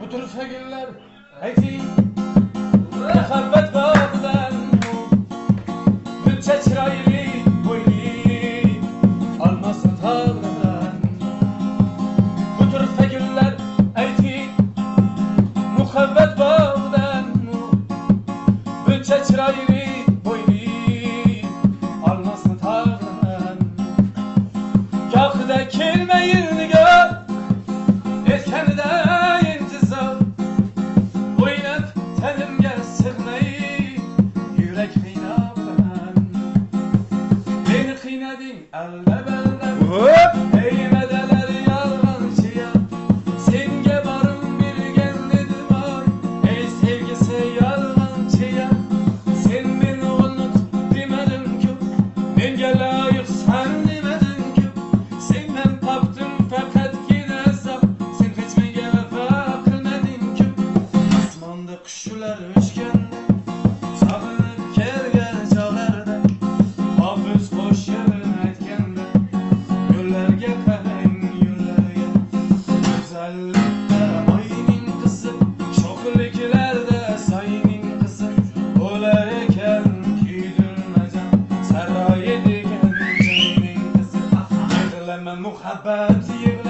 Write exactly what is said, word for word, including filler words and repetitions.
Bu turfa güller eti muhabbet bağdan bütçe çıraylı boyli almasın tağdan. Bu turfa güller eti muhabbet bağdan bütçe çıraylı boyli almasın tağdan. Gahda kelmeyin gör etkende intizar oynat tenimge sığmayı yürek kıynabdan. Beni kıynadın elde belde eymedeler yalgancıya senge barım bir genledim ay ey sevgisi yalgancıya sen beni unut demedim ki menge layık sen demedin ki senden taptım fakat gidesem sen hiç menge vefa kılmadın ki asmanda kuşlar uçganda sağınıp kelgen çağlarda hafız hoş yerin etkende yollarga qarang yollarga güzellikler ayning kızı şokliklarda sayning kızı olar ekan kuydirmajan saroy degan joyning kızı yig'lama muhabbat yig'lama